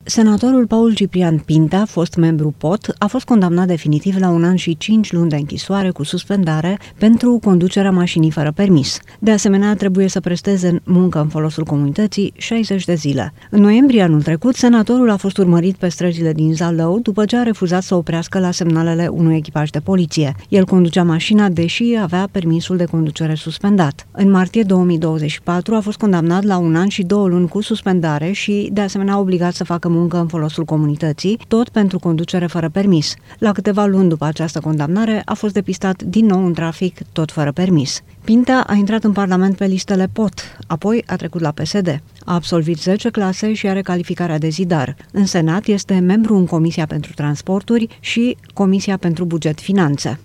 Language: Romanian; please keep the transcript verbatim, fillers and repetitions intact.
Senatorul Paul Ciprian Pintea, fost membru P O T, a fost condamnat definitiv la un an și cinci luni de închisoare cu suspendare pentru conducerea mașinii fără permis. De asemenea, trebuie să presteze muncă în folosul comunității șaizeci de zile. În noiembrie anul trecut, senatorul a fost urmărit pe străzile din Zalău după ce a refuzat să oprească la semnalele unui echipaj de poliție. El conducea mașina, deși avea permisul de conducere suspendat. În martie două mii douăzeci și patru a fost condamnat la un an și două luni cu suspendare și, de asemenea, obligat să facă muncă în folosul comunității, tot pentru conducere fără permis. La câteva luni după această condamnare a fost depistat din nou în trafic, tot fără permis. Pintea a intrat în Parlament pe listele P O T, apoi a trecut la P S D. A absolvit zece clase și are calificarea de zidar. În Senat este membru în Comisia pentru Transporturi și Comisia pentru Buget Finanțe.